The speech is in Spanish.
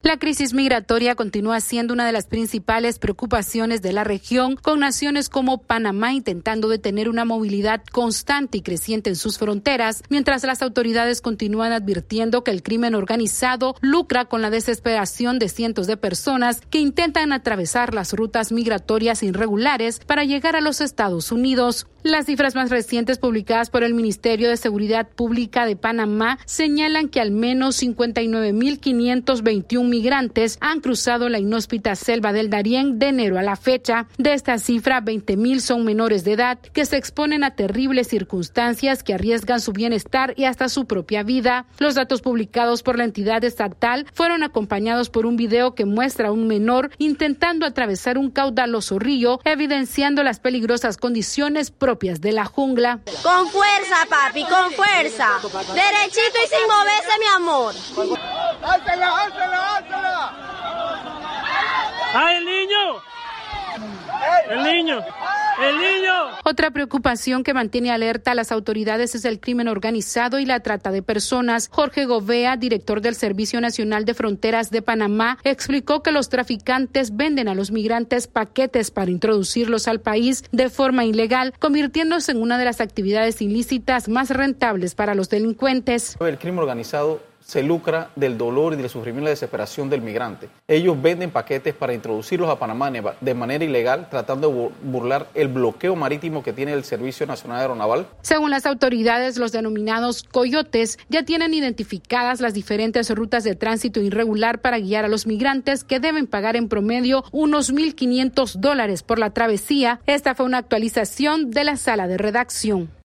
La crisis migratoria continúa siendo una de las principales preocupaciones de la región, con naciones como Panamá intentando detener una movilidad constante y creciente en sus fronteras, mientras las autoridades continúan advirtiendo que el crimen organizado lucra con la desesperación de cientos de personas que intentan atravesar las rutas migratorias irregulares para llegar a los Estados Unidos. Las cifras más recientes publicadas por el Ministerio de Seguridad Pública de Panamá señalan que al menos 59.521 migrantes han cruzado la inhóspita selva del Darién de enero a la fecha. De esta cifra, 20.000 son menores de edad que se exponen a terribles circunstancias que arriesgan su bienestar y hasta su propia vida. Los datos publicados por la entidad estatal fueron acompañados por un video que muestra a un menor intentando atravesar un caudaloso río, evidenciando las peligrosas condiciones propias de la jungla. Con fuerza, papi, con fuerza. Derechito y sin moverse, mi amor. ¡Álzala, álzala, álzala! ¡Ah, el niño! ¡El niño! ¡El niño! Otra preocupación que mantiene alerta a las autoridades es el crimen organizado y la trata de personas. Jorge Govea, director del Servicio Nacional de Fronteras de Panamá, explicó que los traficantes venden a los migrantes paquetes para introducirlos al país de forma ilegal, convirtiéndose en una de las actividades ilícitas más rentables para los delincuentes. El crimen organizado se lucra del dolor y del sufrimiento y la desesperación del migrante. Ellos venden paquetes para introducirlos a Panamá de manera ilegal, tratando de burlar el bloqueo marítimo que tiene el Servicio Nacional Aeronaval. Según las autoridades, los denominados coyotes ya tienen identificadas las diferentes rutas de tránsito irregular para guiar a los migrantes, que deben pagar en promedio unos $1,500 por la travesía. Esta fue una actualización de la sala de redacción.